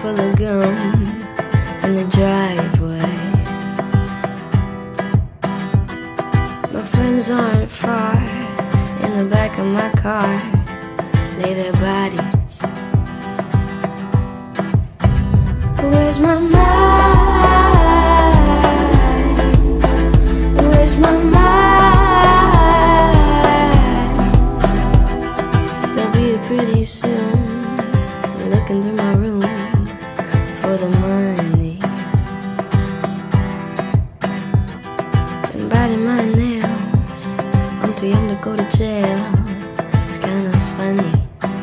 full of gum in the driveway. My friends aren't far. In the back of my car lay their bodies. Where's my mind? Where's my mind? They'll be here pretty soon, looking through my room for the money and biting my nails. I'm too young to go to jail. It's kind of funny.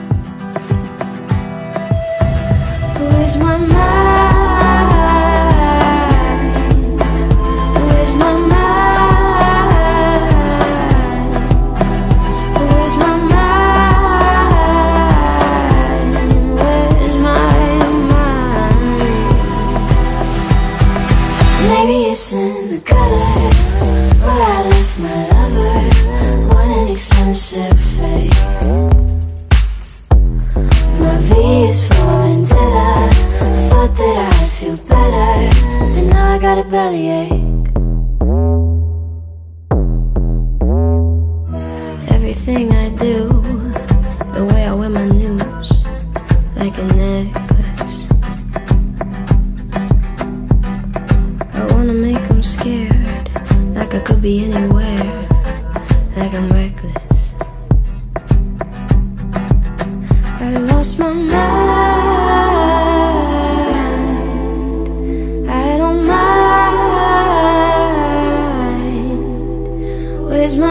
Where's my mind? Where's my mind? Where's my mind? Where's my mind? Maybe it's in the gutter where I left my lover. What an expensive fate. My V is for vendetta. I thought that I'd feel better, but now I got a bellyache. Everything I do, the way I wear my news, like a necklace. I wanna make them scared, like I could be anywhere, like I'm reckless. I lost my mind. I don't mind. Where's my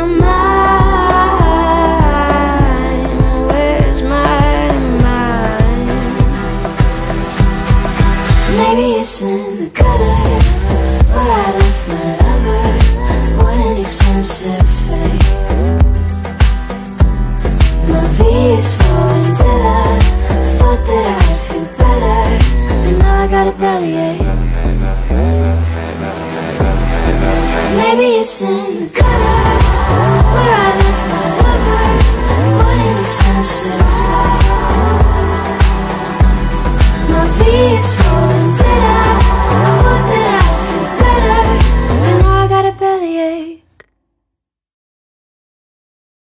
mind? Where's my mind? Maybe it's in the gutter where I left my lover. What an expensive fate. My V is for vendetta. I thought that I'd feel better, but now I got a bellyache. Maybe it's in the gutter.